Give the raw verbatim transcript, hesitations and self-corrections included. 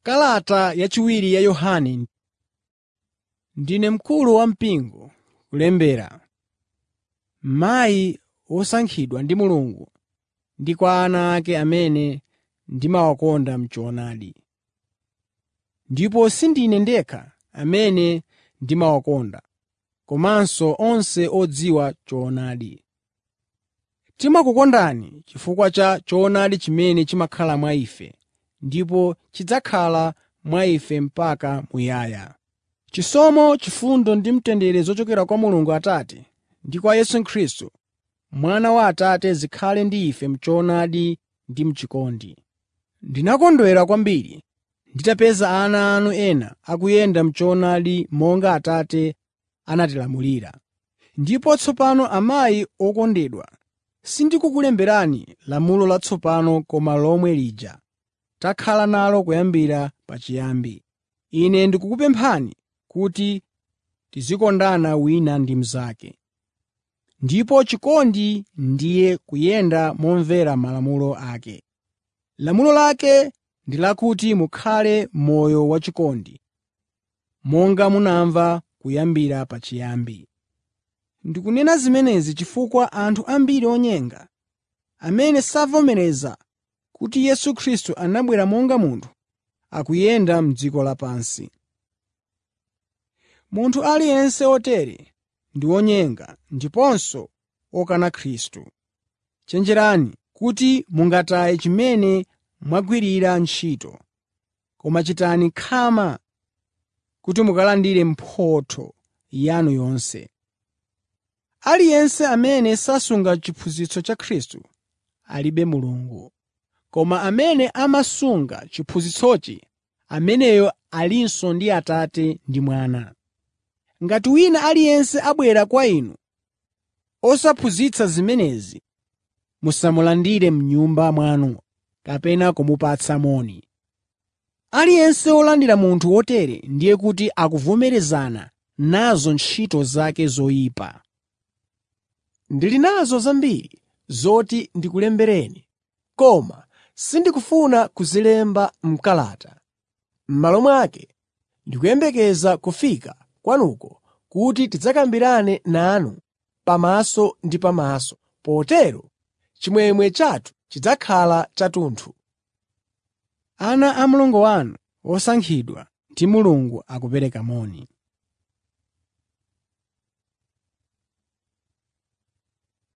Kalata yachiwiri ya Yohane. Ndine mkulu wampingo kulembera, mayi wosankhidwa ndi Mulungu, ndi kwa ana ake amene ndimawakonda m'choonadi. Ndipo sindine ndekha amene ndimawakonda, komanso onse odziwa choonadi. Timakukondani chifukwa cha choonadi chimene chimakhala mwa ife ndipo chidzakhala mwa ife mpaka muyaya. Chisomo, chifundo ndi mtendere zochokera kwa Mulungu Atate ndi kwa Yesu Khristu, Mwana wa Atate, zikhale ndi ife m'choonadi ndi m'chikondi. Ndinakondwera kwambiri nditapeza ana anu ena akuyenda m'choonadi monga Atate anatilamulira. Ndipo tsopano amayi okondedwa, sindikukulemberani lamulo latsopano koma lomwe lija takhala nalo kuyambira pachiyambi. Ine ndikukupemphani kuti tizikondana wina ndi mnzake. Ndipo chikondi ndiye kuyenda momvera malamulo ake. Lamulo lake ndi lakuti mukhale moyo wachikondi, monga munamva kuyambira pachiyambi. Ndikunena zimenezi chifukwa anthu ambiri onyenga, amene savomereza kuti Yesu Khristu anabwera monga munthu, akuyenda m'dziko lapansi. Munthu aliyense otere ndi wonyenga ndiponso wokana Khristu. Chenjerani kuti mungataye chimene mwagwirira ntchito, koma chitani khama kuti mukalandire mphotho yanu yonse. Aliyense amene sasunga chiphunzitso cha Khristu alibe Mulungu. Koma amene amasunga chiphunzitsochi, ameneyo alinso ndi Atate ndi Mwana. Ngati wina aliyense abwera kwa inu osaphunzitsa zimenezi, musamulandire m'nyumba mwanu kapena kumupatsa moni. Aliyense wolandira munthu wotere ndiye kuti akuvomerezana nazo ntchito zake zoyipa. Ndili nazo zambiri zoti ndikulembereni, koma sindikufuna kuzilemba m'kalata. M'malo mwake ndikuyembekeza kufika kwanuko kuti tidzakambirane nanu pamaso ndi pamaso, potero chimwemwe chathu chidzakhala chathunthu. Ana a mlongo wanu osankhidwa ndi Mulungu akupereka moni.